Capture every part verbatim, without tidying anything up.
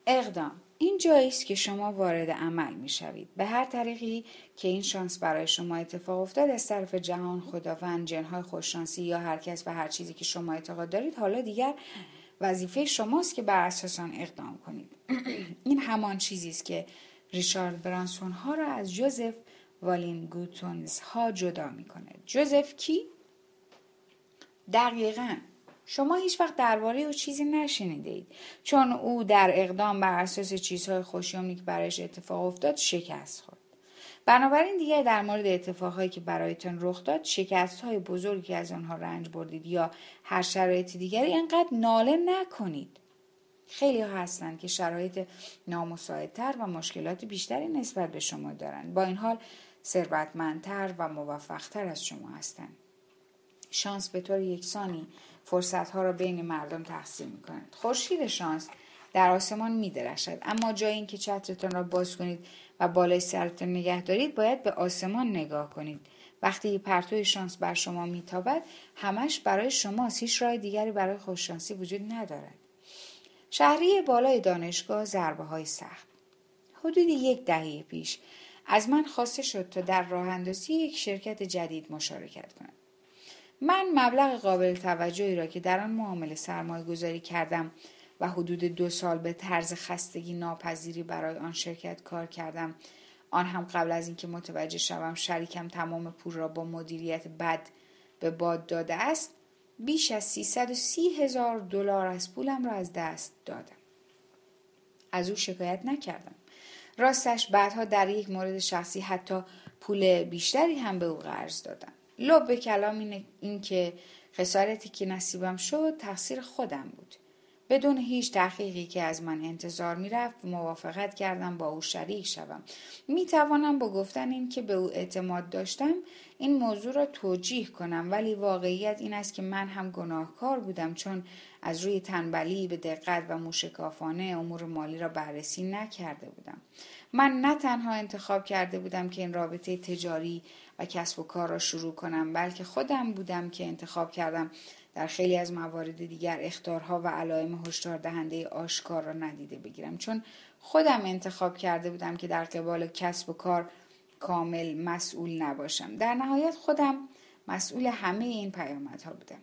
اقدام. این جایی است که شما وارد عمل می شوید. به هر طریقی که این شانس برای شما اتفاق افتاد از طرف جهان، خداوند، جنهای خوششانسی یا هر کس و هر چیزی که شما اعتقاد دارید، حالا دیگر وظیفه شماست که بر اساس آن اقدام کنید. این همان چیزی است که ریچارد برانسون ها را از جوزف والینگوتونز ها جدا می کند. جوزف کی؟ دقیقاً شما هیچ وقت درباره او چیزی نشنیده اید، چون او در اقدام بر اساس چیزهای خوشیومنی که برایش اتفاق افتاد شکست خورد. بنابراین دیگر در مورد اتفاقهایی که برایتان رخ داد، شکست‌های بزرگی که از آنها رنج بردید یا هر شرایط دیگری، اینقدر ناله نکنید. خیلی ها هستند که شرایط نامساعدتر و مشکلات بیشتری نسبت به شما دارند. با این حال ثروتمندتر و موفقتر از شما هستند. شانس به طور یکسانی فرصتها را بین مردم تقسیم می‌کند. خورشید شانس در آسمان می‌درخشد، اما جای این که چترتان را باز کنید و بالای سرتان نگه دارید، باید به آسمان نگاه کنید. وقتی پرتوی شانس بر شما میتابد، همش برای شماست. هیچ راه دیگری برای خوششانسی وجود ندارد. شهری بالای دانشگاه ضربه‌های سخت. حدود یک دهه پیش از من خواسته شد تا در راه اندازی یک شرکت جدید مشارکت کنم. من مبلغ قابل توجهی را که در آن معامله سرمایه گذاری کردم و حدود دو سال به طرز خستگی ناپذیری برای آن شرکت کار کردم، آن هم قبل از اینکه متوجه شوم شریکم تمام پول را با مدیریت بد به باد داده است، بیش از سیصد و سی هزار دلار از پولم را از دست دادم. از او شکایت نکردم. راستش بعدها در یک مورد شخصی حتی پول بیشتری هم به او قرض دادم. لب کلام این, این که خسارتی که نصیبم شد تقصیر خودم بود. بدون هیچ تحقیقی که از من انتظار میرفت موافقت کردم با او شریک شوم. می توانم با گفتن این که به او اعتماد داشتم این موضوع را توجیه کنم، ولی واقعیت این است که من هم گناهکار بودم، چون از روی تنبلی به دقت و موشکافانه امور مالی را بررسی نکرده بودم. من نه تنها انتخاب کرده بودم که این رابطه تجاری و کسب و کار را شروع کنم، بلکه خودم بودم که انتخاب کردم در خیلی از موارد دیگر اخطارها و علائم هشدار دهنده آشکار را ندیده بگیرم، چون خودم انتخاب کرده بودم که در قبال کسب و کار کامل مسئول نباشم. در نهایت خودم مسئول همه این پیامدها بودم.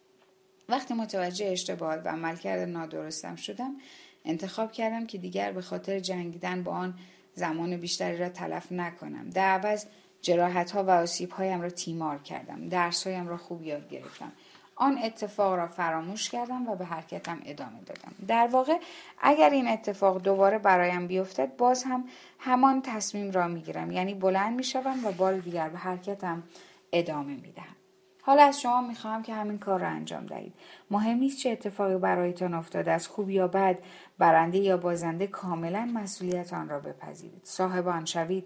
وقتی متوجه اشتباهات و عملکرد نادرستم شدم، انتخاب کردم که دیگر به خاطر جنگیدن با آن زمان بیشتری را تلف نکنم. در عوض جراحت‌ها و آسیب‌هایم را تیمار کردم. درس‌هایم را خوب یاد گرفتم. آن اتفاق را فراموش کردم و به حرکتم ادامه دادم. در واقع اگر این اتفاق دوباره برایم بیفتد، باز هم همان تصمیم را میگیرم، یعنی بلند میشوم و بار دیگر به حرکتم ادامه میدهم. حالا از شما میخواهم که همین کار را انجام دهید. مهم نیست چه اتفاقی برایتان افتاده، از خوب یا بد، برنده یا بازنده، کاملا مسئولیت آن را بپذیرید. صاحب آن شوید.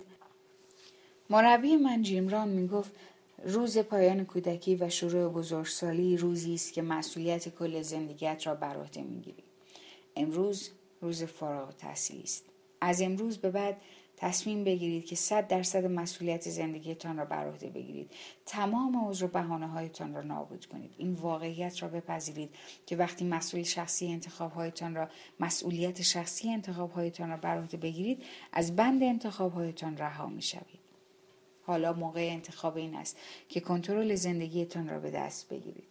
مربی من جیم ران میگفت روز پایان کودکی و شروع بزرگسالی روزی است که مسئولیت کل زندگیت را بر عهده میگیری. امروز روز فارغ التحصیلی است. از امروز به بعد تصمیم بگیرید که صد درصد مسئولیت زندگیتان را بر عهده بگیرید. تمام عذر و بهانه‌هایتان را نابود کنید. این واقعیت را بپذیرید که وقتی مسئول شخصی انتخاب‌هایتان را مسئولیت شخصی انتخاب‌هایتان را بر عهده بگیرید، از بند انتخاب‌هایتان رها می‌شوید. حالا موقع انتخاب این است که کنترل زندگیتان را به دست بگیرید.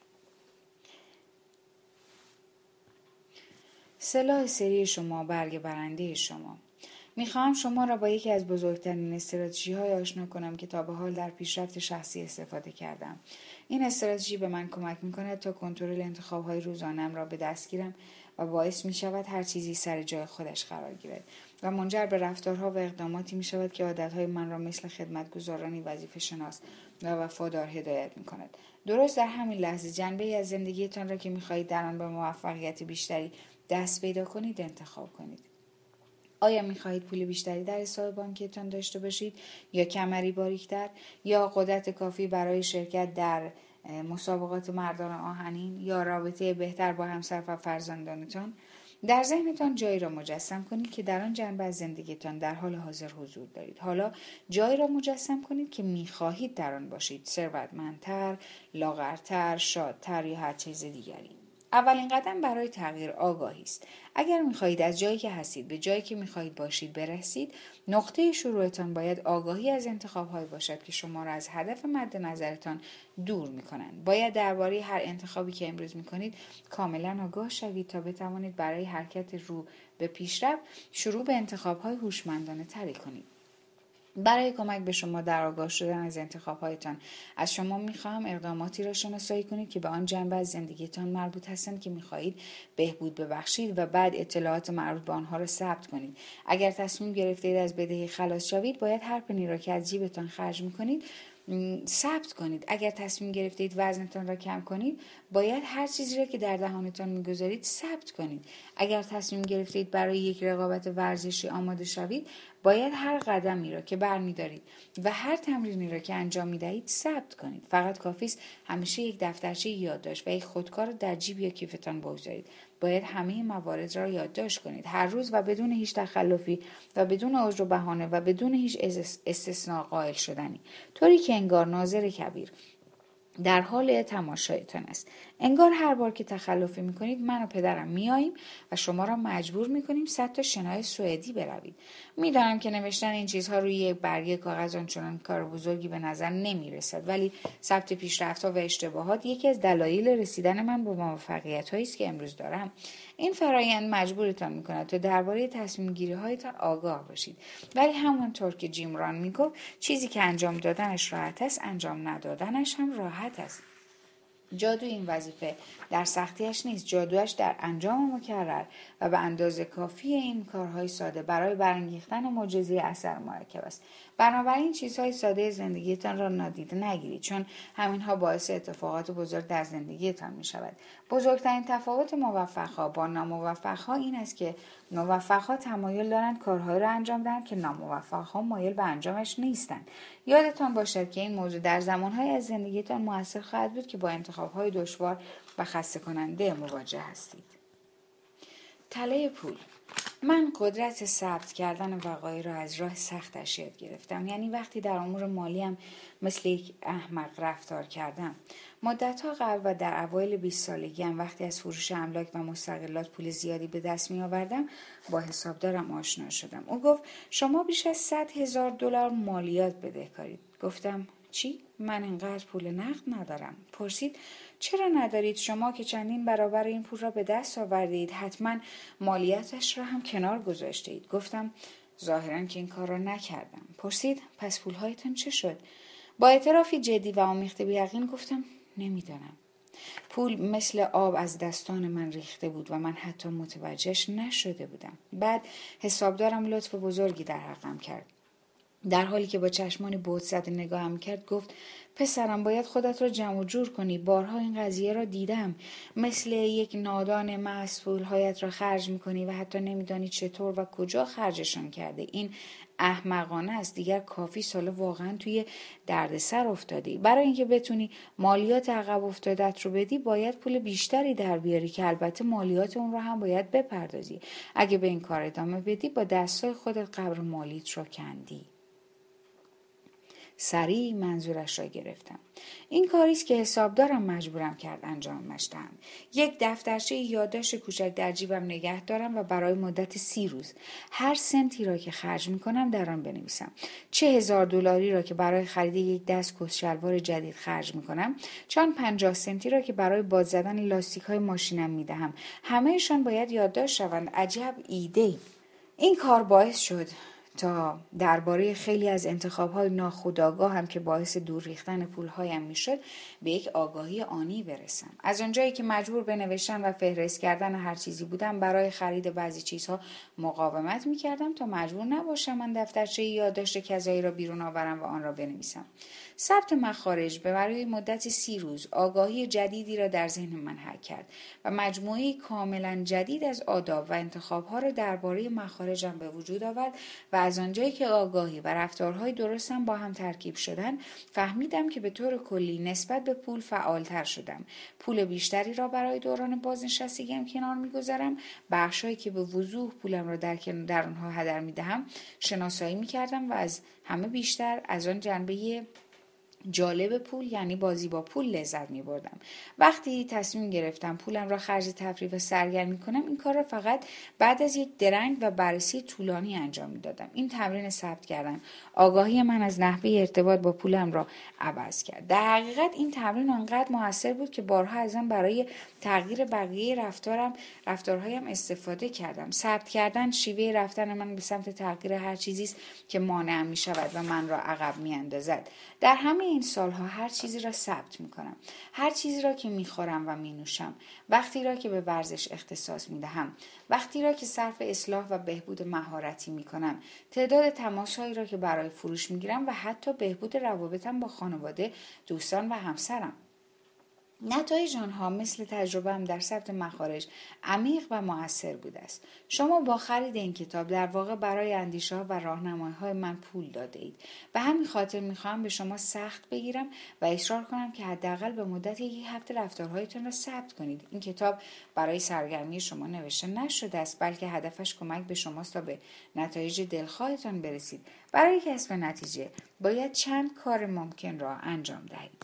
سلاح سری شما، برگ برنده شما. میخواهم شما را با یکی از بزرگترین استراتژی های آشنا کنم که تا به حال در پیشرفت شخصی استفاده کردم. این استراتژی به من کمک میکند تا کنترل انتخاب های روزانه‌ام را به دست گیرم و باعث می شود هر چیزی سر جای خودش قرار گیرد و منجر به رفتارها و اقداماتی می شود که عادتهای من را مثل خدمتگزارانی وظیفه شناس و وفادار هدایت می کند. درست در همین لحظه جنبه‌ای از زندگیتان را که می خواهید در آن به موفقیت بیشتری دست پیدا کنید انتخاب کنید. آیا می خواهید پول بیشتری در حساب بانکیتان داشته باشید یا کمری باریکتر، یا قدرت کافی برای شرکت در مسابقات مردان آهنین، یا رابطه بهتر با همسر و فرزندانتان؟ در ذهنتان جایی را مجسم کنید که در آن جنبه از زندگیتان در حال حاضر حضور دارید. حالا جایی را مجسم کنید که می‌خواهید در آن باشید، ثروتمندتر، لاغرتر، شادتر یا هر چیز دیگری. اولین قدم برای تغییر آگاهی است. اگر می‌خواهید از جایی که هستید به جایی که می‌خواهید باشید برسید، نقطه شروعتان باید آگاهی از انتخاب‌هایی باشد که شما را از هدف مد نظرتان دور می‌کنند. باید درباره هر انتخابی که امروز می‌کنید کاملا آگاه شوید تا بتوانید برای حرکت رو به پیشرفت شروع به انتخاب‌های هوشمندانه تری کنید. برای کمک به شما در آگاه شدن از انتخاب‌هایتان از شما می‌خواهم اقداماتی را شناسایی کنید که به آن جنبه از زندگیتان مربوط هستند که می‌خواهید بهبود ببخشید و بعد اطلاعات مربوط به آنها را ثبت کنید. اگر تصمیم گرفتید از بدهی خلاص شوید، باید هر پنی را که از جیبتان خرج می‌کنید ثبت کنید. اگر تصمیم گرفتید وزنتان را کم کنید، باید هر چیزی را که در دهانتان می‌گذارید ثبت کنید. اگر تصمیم گرفتید برای یک رقابت ورزشی آماده شوید، باید هر قدمی را که برمی‌دارید و هر تمرینی را که انجام می‌دهید ثبت کنید. فقط کافی است همیشه یک دفترچه یادداشت و یک خودکار را در جیب یا کیفتان بگذارید. باید همه موارد را یادداشت کنید هر روز و بدون هیچ تخلفی و بدون عذر و بهانه و بدون هیچ استثناء قائل شدنی، طوری که انگار ناظر کبیر در حال تماشایتان است. انگار هر بار که تخلفی میکنید من و پدرم میاییم و شما را مجبور میکنیم صد تا شنای سوئدی بروید. میدانم که نوشتن این چیزها روی یک برگه کاغذ آنچنان کار بزرگی به نظر نمیرسد، ولی ثبت پیشرفت‌ها و اشتباهات یکی از دلایل رسیدن من به موفقیت‌هایی است که امروز دارم. این فرایند مجبورتان میکند تا درباره تصمیم گیری هایتان آگاه باشید، ولی همانطور که جیم ران میگفت چیزی که انجام دادنش راحت است انجام ندادنش هم راحت است. جادو این وظیفه در سختیش نیست، جادوش در انجام مکرر و به اندازه کافی این کارهای ساده برای برانگیختن معجزه اثر مرکب است. بنابراین چیزهای ساده زندگیتان را نادیده نگیرید، چون همینها باعث اتفاقات بزرگ در زندگیتان می شود. بزرگترین تفاوت موفقها با ناموفقها این است که موفقها تمایل دارند کارهایی را انجام دهند که ناموفقها مایل به انجامش نیستند. یادتان باشد که این موضوع در زمانهای از زندگیتان موثر خواهد بود که با انتخابهای دشوار و خسته کننده مواجه هستید. تله پول. من قدرت ثبت کردن وقایع را از راه سختش یاد گرفتم. یعنی وقتی در امور مالیم مثل یک احمق رفتار کردم. مدتها قبل و در اوایل بیست سالگیم وقتی از فروش املاک و مستقلات پول زیادی به دست می آوردم با حسابدارم آشنا شدم. او گفت شما بیش از صد هزار دلار مالیات بدهکارید. گفتم چی؟ من اینقدر پول نقد ندارم. پرسید چرا ندارید؟ شما که چندین برابر این پول را به دست آوردید حتما مالیاتش را هم کنار گذاشته اید. گفتم ظاهراً که این کار را نکردم. پرسید پس پولهایتان چه شد؟ با اعترافی جدی و آمیخته به یقین گفتم نمیدانم. پول مثل آب از دستان من ریخته بود و من حتی متوجهش نشده بودم. بعد حسابدارم لطف بزرگی در حقم کرد. در حالی که با چشمانی بهت زده نگاهم کرد گفت پسرم باید خودت را جمع جور کنی. بارها این قضیه را دیدم. مثل یک نادان مسئول هایت را خرج میکنی و حتی نمیدانی چطور و کجا خرجشان کرده. این احمقانه است. دیگر کافی سال واقعا توی دردسر افتادی. برای اینکه بتونی مالیات عقب افتادت رو بدی باید پول بیشتری در بیاری که البته مالیات اون رو هم باید بپردازی. اگه به این کار ادامه بدی با دستای خودت قبر مالیت رو کندی. سریع منظورش را گرفتم. این کاریست که حسابدارم مجبورم کرد انجامش دهم. یک دفترچه یادداشت کوچک در جیبم نگه دارم و برای مدت سی روز هر سنتی را که خرج میکنم در آن بنویسم. چه هزار دلاری را که برای خرید یک دست کت شلوار جدید خرج میکنم، چون پنجاه سنتی را که برای باز زدن لاستیک های ماشینم میدهم. همهشان باید یادداشت شوند. عجب ایده. این کار باعث شد تا درباره خیلی از انتخاب‌های ناخودآگاه هم که باعث دور ریختن پول‌هایم میشد به یک آگاهی آنی برسم. از آنجایی که مجبور به نوشتن و فهرست کردن هر چیزی بودم برای خرید بعضی چیزها مقاومت می‌کردم تا مجبور نباشم من دفترچه یادداشت کذایی را بیرون آورم و آن را بنویسم. ثبت مخارج به برای مدت سی روز آگاهی جدیدی را در ذهن من حک کرد و مجموعه کاملا جدید از آداب و انتخاب‌ها را درباره مخارجم به وجود آورد و از آنجایی که آگاهی و رفتارهای درستم با هم ترکیب شدن فهمیدم که به طور کلی نسبت به پول فعالتر شدم. پول بیشتری را برای دوران بازنشستگیم کنار می‌گذارم. بخشایی که به وضوح پولم را در در آنها هدر می‌دهم شناسایی می‌کردم و از همه بیشتر از آن جنبه جالب پول یعنی بازی با پول لذت می بردم. وقتی تصمیم گرفتم پولم را خرج تفریح و سرگرمی کنم، این کار را فقط بعد از یک درنگ و بررسی طولانی انجام می دادم. این تمرین ثبت کردن آگاهی من از نحوه ارتباط با پولم را عوض کرد. در حقیقت این تمرین آنقدر موثر بود که بارها از آن برای تغییر بقیه رفتارم رفتارهایم استفاده کردم. ثبت کردن شیوه رفتن من به سمت تغییر هر چیزی است که مانعم می شود و من را عقب می اندازد. در همه این سالها هر چیزی را ثبت می کنم. هر چیزی را که می خورم و می نوشم. وقتی را که به ورزش اختصاص می دهم. وقتی را که صرف اصلاح و بهبود مهارتی می کنم. تعداد تماسهایی را که برای فروش می گیرم و حتی بهبود روابطم با خانواده، دوستان و همسرم. نتایج آنها مثل تجربه‌ام در ثبت مخارج عمیق و مؤثر بوده است. شما با خرید این کتاب در واقع برای اندیشه‌ها و راهنمایی‌های من پول داده اید. به همین خاطر می‌خواهم به شما سخت بگیرم و اصرار کنم که حداقل به مدت یک هفته رفتارهایتان را ثبت کنید. این کتاب برای سرگرمی شما نوشته نشده است، بلکه هدفش کمک به شماست تا به نتایج دلخواهتان برسید. برای کسب نتیجه باید چند کار ممکن را انجام دهید.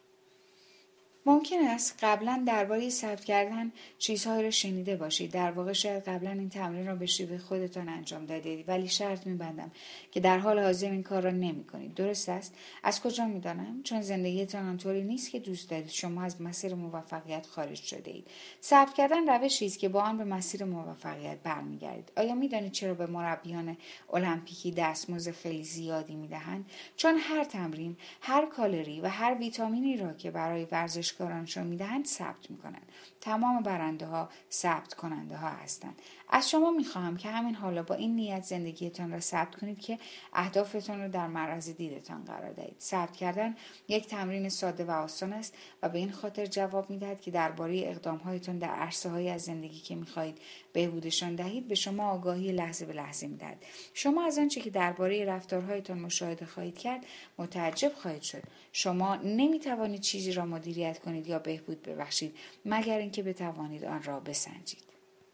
ممکن است قبلا درباره ثبت کردن چیزهایی را شنیده باشید. در واقع شاید قبلا این تمرین را به شیوه خودتان انجام دادید، ولی شرط می‌بندم که در حال حاضر این کار را نمی‌کنید. درست است؟ از کجا می‌دانم؟ چون زندگیتان آنطوری نیست که دوست دارید. شما از مسیر موفقیت خارج شده اید. ثبت کردن روشی است که با آن به مسیر موفقیت برمیگردید. آیا می‌دانید چرا به مربیان المپیکی دستمزد خیلی زیادی می‌دهند؟ چون هر تمرین، هر کالری و هر ویتامینی را که برای ورزش کارانشان میدهند ثبت میکنند. تمام برنده ها ثبت کننده ها هستند. از شما میخواهم که همین حالا با این نیت زندگیتان را ثبت کنید که اهدافتان را در معرض دیدتان قرار دهید. ثبت کردن یک تمرین ساده و آسان است و به این خاطر جواب میدهد که درباره اقدامهایتان در عرصه‌هایی از زندگی که میخواهید بهبودشان دهید به شما آگاهی لحظه به لحظه میدهد. شما از آنچه که درباره رفتارهایتان مشاهده خواهید کرد متعجب خواهید شد. شما نمیتوانید چیزی را مدیریت کنید یا بهبود ببخشید مگر اینکه بتوانید آن را بسنجید.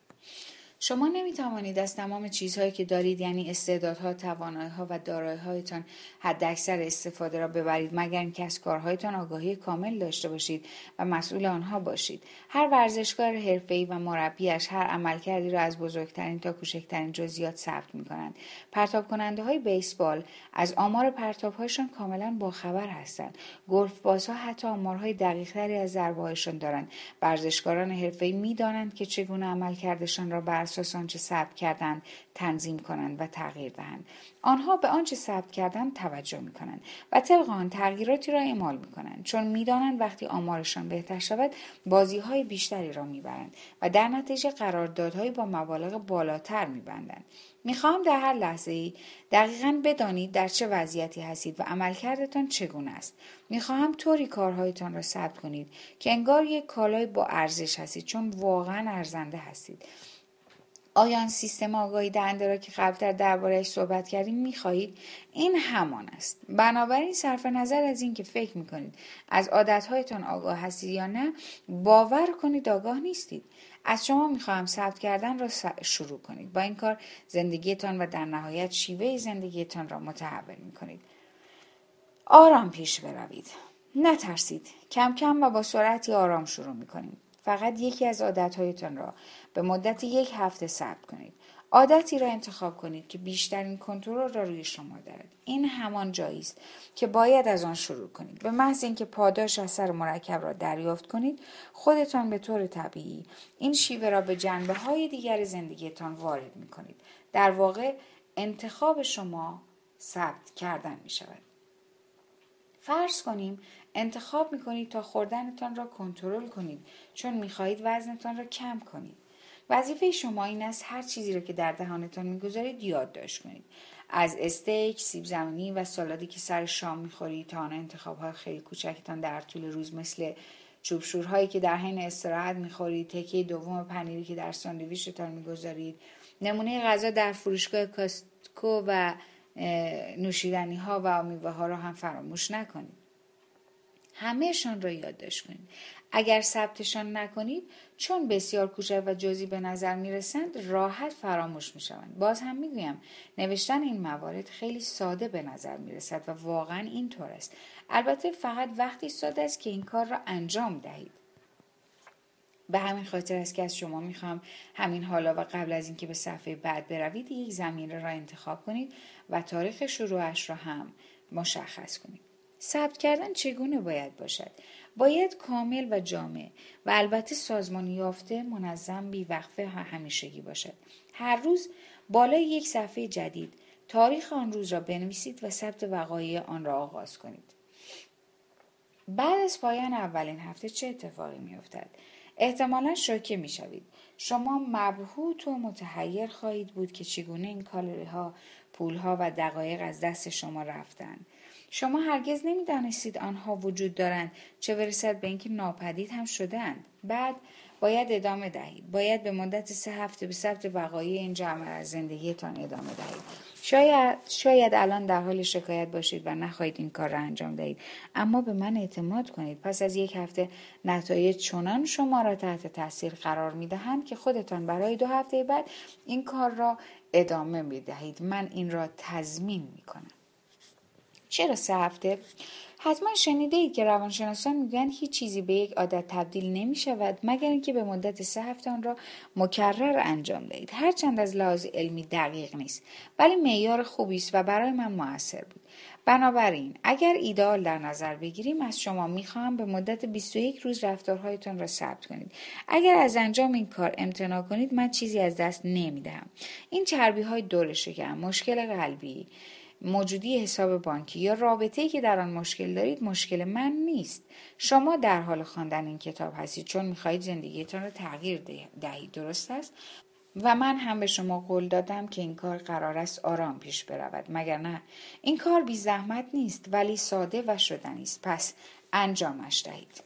شما نمیتوانید از تمام چیزهایی که دارید، یعنی استعدادها، توانایی‌ها و دارایی‌هایتان حداکثر استفاده را ببرید مگر اینکه از کارهایتان آگاهی کامل داشته باشید و مسئول آنها باشید. هر ورزشکار حرفه‌ای و مربیش هر عملکردی را از بزرگترین تا کوچکترین جزئیات ثبت می‌کنند. پرتاب کننده‌های بیسبال از آمار پرتاب‌هایشان کاملا باخبر هستند. گلف بازها حتی آمارهای دقیق‌تری از ضربه‌هایشان دارند. ورزشکاران حرفه‌ای می‌دانند که چگونه عملکردشان را بر اساس آنچه ثبت کردند تنظیم کنند و تغییر دهند. آنها به آنچه ثبت کردند توجه می‌کنند و طبق آن تغییراتی را اعمال می‌کنند، چون می‌دانند وقتی آمارشان بهتر شود بازی‌های بیشتری را می‌برند و در نتیجه قراردادهای با مبالغ بالاتر می‌بندند. می‌خواهم در هر لحظه‌ای دقیقاً بدانید در چه وضعیتی هستید و عملکردتان چگونه است. می‌خواهم طوری کارهایتان را ثبت کنید که انگار یک کالای با ارزش هستید، چون واقعاً ارزنده هستید. آیا آن سیستم آگاهی دهنده را که قبلتر درباره‌اش صحبت کردیم می‌خواهید؟ این همان است. بنابراین صرف نظر از این که فکر می‌کنید از عادت‌هایتان آگاه هستید یا نه، باور کنید آگاه نیستید. از شما می‌خواهم ثبت کردن را شروع کنید. با این کار زندگیتان و در نهایت شیوه زندگیتان را متحول می‌کنید. آرام پیش بروید. نترسید. کم کم و با سرعتی آرام شروع می‌کنیم. فقط یکی از عادت‌هایتان را به مدت یک هفته ثبت کنید. عادتی را انتخاب کنید که بیشترین کنترل را روی شما دارد. این همان جایی است که باید از آن شروع کنید. به محض اینکه پاداش اثر مرکب را دریافت کنید، خودتان به طور طبیعی این شیوه را به جنبه‌های دیگر زندگیتان وارد می‌کنید. در واقع انتخاب شما ثبت کردن می‌شود. فرض کنیم انتخاب می‌کنید تا خوردنتان را کنترل کنید، چون می‌خواهید وزنتان را کم کنید. وظیفه شما این است هر چیزی را که در دهانتان می‌گذارید یادداشت کنید. از استیک، سیب زمینی و سالادی که سر شام می‌خورید تا آن انتخاب‌های خیلی کوچکتان در طول روز مثل چوبشورهایی که در حین استراحت می‌خورید، تکه دوم پنیری که در ساندویچتان می‌گذارید، نمونه غذا در فروشگاه کاستکو و نوشیدنی‌ها و میوه‌ها را هم فراموش نکنید. همهشان را یادداشت کنید. اگر ثبتشان نکنید، چون بسیار کوچک و جزئی به نظر می رسند، راحت فراموش می شوند. باز هم می گویم نوشتن این موارد خیلی ساده به نظر می رسد و واقعا اینطور است. البته فقط وقتی ساده است که این کار را انجام دهید. به همین خاطر است که از شما میخوام همین حالا و قبل از اینکه به صفحه بعد بروید یک زمینه را انتخاب کنید و تاریخ شروعش را هم مشخص کنید. ثبت کردن چگونه باید باشد؟ باید کامل و جامع و البته سازمانی یافته، منظم، بی‌وقفه و همیشگی باشد. هر روز بالای یک صفحه جدید تاریخ آن روز را بنویسید و ثبت وقایع آن را آغاز کنید. بعد از پایان اولین هفته چه اتفاقی می‌افتد؟ احتمالاً شوکه می‌شوید. شما مبهوت و متحیر خواهید بود که چگونه این کالری‌ها، پول‌ها و دقایق از دست شما رفتند. شما هرگز نمی‌دانستید آنها وجود دارند، چه برسد به اینکه ناپدید هم شدند. بعد باید ادامه دهید. باید به مدت سه هفته به ثبت وقایع این جمع از زندگیتان ادامه دهید. شاید شاید الان در حال شکایت باشید و نخواهید این کار را انجام دهید، اما به من اعتماد کنید. پس از یک هفته نتایج چنان شما را تحت تاثیر قرار می‌دهند که خودتان برای دو هفته بعد این کار را ادامه می‌دهید. من این را تضمین می‌کنم. چرا سه هفته؟ حتما شنیده اید که روانشناسان میگویند هیچ چیزی به یک عادت تبدیل نمی شود مگر اینکه به مدت سه هفته آن را مکرر انجام دهید. هرچند از لحاظ علمی دقیق نیست، ولی معیار خوبی است و برای من موثر بود. بنابراین اگر ایدئال در نظر بگیریم، از شما میخواهم به مدت بیست و یک روز رفتارهایتان را ثبت کنید. اگر از انجام این کار امتناع کنید، من چیزی از دست نمیدهم. این چربی های دور شکم، مشکل قلبی، موجودی حساب بانکی یا رابطه‌ای که در آن مشکل دارید مشکل من نیست. شما در حال خواندن این کتاب هستید چون می‌خواهید زندگیتان را تغییر دهید، درست است؟ و من هم به شما قول دادم که این کار قرار است آرام پیش برود، مگر نه؟ این کار بی زحمت نیست، ولی ساده و شدنی است. پس انجامش دهید.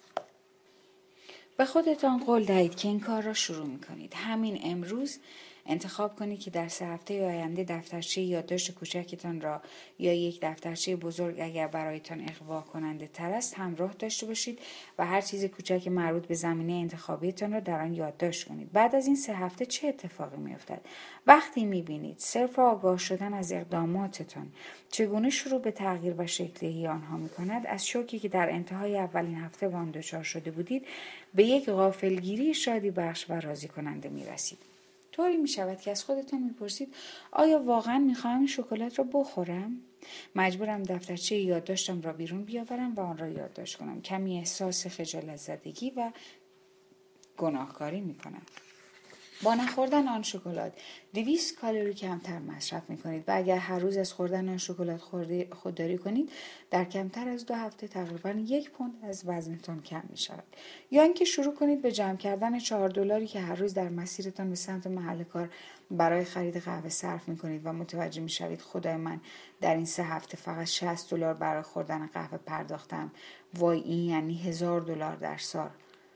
به خودتان قول دهید که این کار را شروع می‌کنید. همین امروز انتخاب کنید که در سه هفته آینده دفترچه یادداشت کوچکتان را یا یک دفترچه بزرگ اگر برایتان اغوا کننده تر است همراه داشته باشید و هر چیز کوچک مربوط به زمینه انتخابیتان را در آن یادداشت کنید. بعد از این سه هفته چه اتفاقی می‌افتد؟ وقتی می‌بینید صرف آگاه شدن از اقداماتتان چگونه شروع به تغییر و شکل‌دهی آنها می‌کند، از شوکی که در انتهای اولین هفته به آن دچار شده بودید به یک غافلگیری شادی بخش و راضی کننده می‌رسید. طوری می شود که از خودتان می پرسید آیا واقعا می خواهم این شکلات را بخورم؟ مجبورم دفترچه یادداشتم را بیرون بیاورم و آن را یادداشت کنم. کمی احساس خجالت زدگی و گناهکاری می کنم. با نخوردن آن شکلات دویست کالری کمتر مصرف می کنید و اگر هر روز از خوردن آن شکلات خودداری کنید در کمتر از دو هفته تقریبا یک پوند از وزنتان کم می شود. یا اینکه شروع کنید به جمع کردن چهار دلاری که هر روز در مسیرتان به سمت محل کار برای خرید قهوه صرف می کنید و متوجه می شوید خدای من در این سه هفته فقط شصت دلار برای خوردن قهوه پرداختم. وای، این یعنی هزار دلار در سال.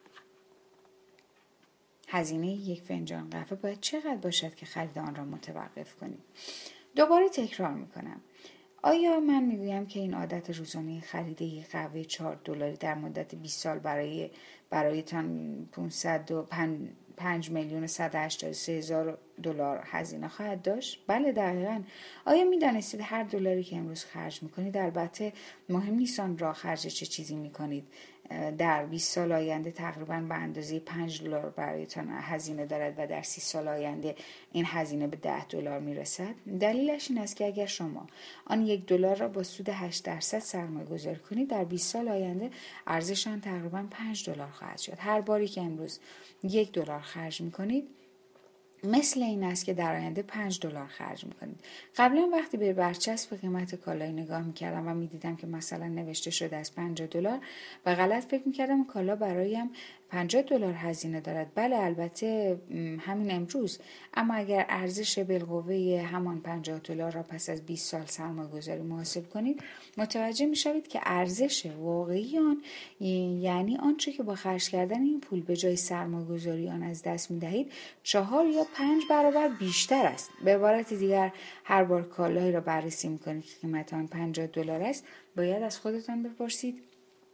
هزینه یک فنجان قهوه باید چقدر باشد که خرید آن را متوقف کنید؟ دوباره تکرار میکنم. آیا من میگویم که این عادت روزانه خرید یک قهوه چهار دلاری در مدت بیست سال برای برایتان پانصد و پنج میلیون و صد و هشتاد و سه هزار دلار هزینه خواهد داشت؟ بله، دقیقاً. آیا میدانستید هر دلاری که امروز خرج میکنید، البته مهم نیست آن را خرج چه چیزی میکنید، در بیست سال آینده تقریباً به اندازه پنج دلار برایتان هزینه دارد و در سی سال آینده این هزینه به ده دلار میرسد؟ دلیلش این است که اگر شما آن یک دلار را با سود هشت درصد سرمایه گذاری کنید، در بیست سال آینده ارزش آن تقریباً پنج دلار خواهد شد. هر باری که امروز یک دلار خرج میکنید مثل این است که در آینده پنج دلار خرج میکنید. قبلا وقتی به برچسب قیمت کالای نگاه میکردم و میدیدم که مثلا نوشته شده از پنجاه دلار و غلط فکر میکردم کالا برایم پنجاه دلار هزینه دارد. بله، البته همین امروز، اما اگر ارزش بالقوه همان پنجاه دلار را پس از بیست سال سرمایه گذاری محاسب کنید متوجه میشوید که ارزش واقعی آن، یعنی آنچه که با خرج کردن این پول به جای سرمایه گذاری آن از دست میدهید، چهار یا پنج برابر بیشتر است. به عبارت دیگر، هر بار کالایی را بررسی میکنید که قیمت آن پنجاه دلار است، باید از خودتان بپرسید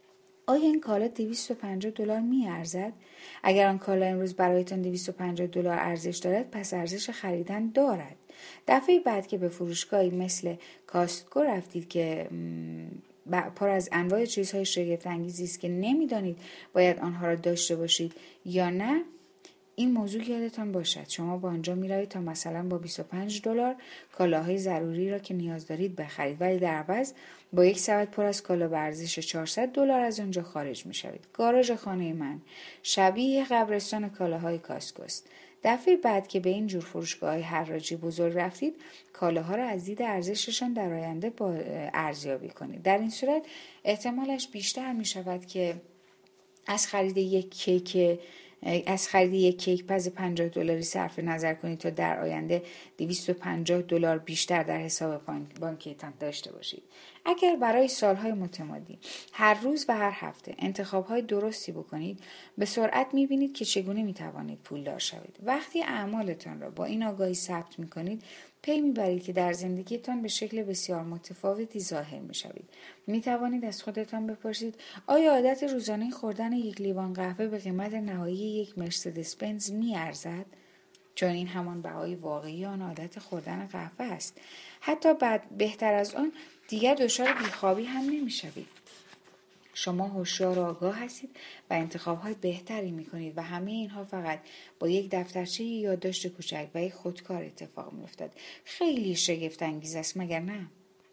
آیا این کالا دویست و پنجاه دلار میارزد؟ اگر آن کالا امروز برایتان دویست و پنجاه دلار ارزش دارد، پس ارزش خریدن دارد. دفعه بعد که به فروشگاهی مثل کاستکو رفتید که پر از انواع چیزهای شگفت انگیزی است که نمیدانید باید آنها را داشته باشید یا نه، این موضوع یادتان باشد شما با آنجا میروید تا مثلا با بیست و پنج دلار کالاهای ضروری را که نیاز دارید بخرید، ولی در عوض با یک سبد پر از کالا به ارزش چهارصد دلار از آنجا خارج میشوید. گاراژ خانه من شبیه قبرستان کالاهای کاسکو است. دفعه بعد که به این جور فروشگاه‌های حراجی بزرگ رفتید، کالاها را از دید ارزششان در آینده با ارزیابی کنید. در این صورت احتمالش بیشتر می شود که از خرید یک کیک از خرید یک کیک پز پنجاه دلاری صرف نظر کنید تا در آینده دویست و پنجاه دلار بیشتر در حساب بانکیتان داشته باشید. اگر برای سالهای متمادی هر روز و هر هفته انتخابهای درستی بکنید، به سرعت می‌بینید که چگونه می‌توانید پولدار شوید. وقتی اعمالتان را با این آگاهی ثبت می‌کنید، پی میبرید که در زندگیتان به شکل بسیار متفاوتی ظاهر میشوید. می توانید از خودتان بپرسید آیا عادت روزانه خوردن یک لیوان قهوه به قیمت نهایی یک مرسدس بنز می ارزد؟ چون این همان بهای واقعی آن عادت خوردن قهوه است. حتی بعد بهتر از آن دیگر دچار بیخوابی هم نمی شوید. شما هوشیار و آگاه هستید و انتخاب‌های بهتری می‌کنید و همه اینها فقط با یک دفترچه یادداشت کوچک و یک خودکار اتفاق می‌افتد. خیلی شگفت انگیز است، مگر نه؟